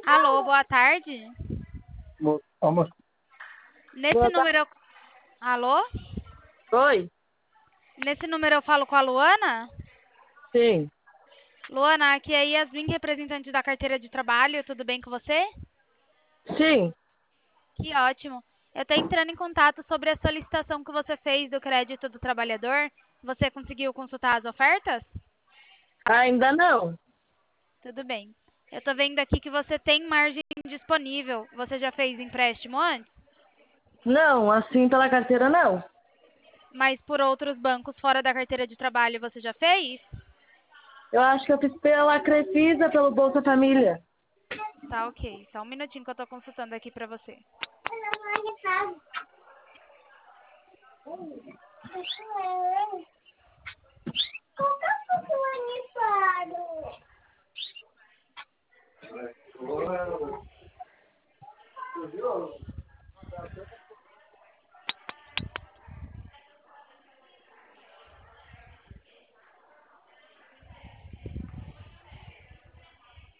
Alô, boa tarde. Almoço. Nesse Boa tarde. número eu... Alô? Oi? Nesse número eu falo com a Luana? Sim. Luana, aqui é Yasmin, representante da carteira de trabalho. Tudo bem com você? Sim. Que ótimo. Eu estou entrando em contato sobre a solicitação que você fez do crédito do trabalhador. Você conseguiu consultar as ofertas? Ainda não. Tudo bem. Eu estou vendo aqui que você tem margem disponível. Você já fez empréstimo antes? Não, assim pela carteira não. Mas por outros bancos fora da carteira de trabalho você já fez? Eu acho que eu fiz pela Crefisa, pelo Bolsa Família. Tá, ok. Só um minutinho que eu estou consultando aqui para você. Qual que é o seu aniversário?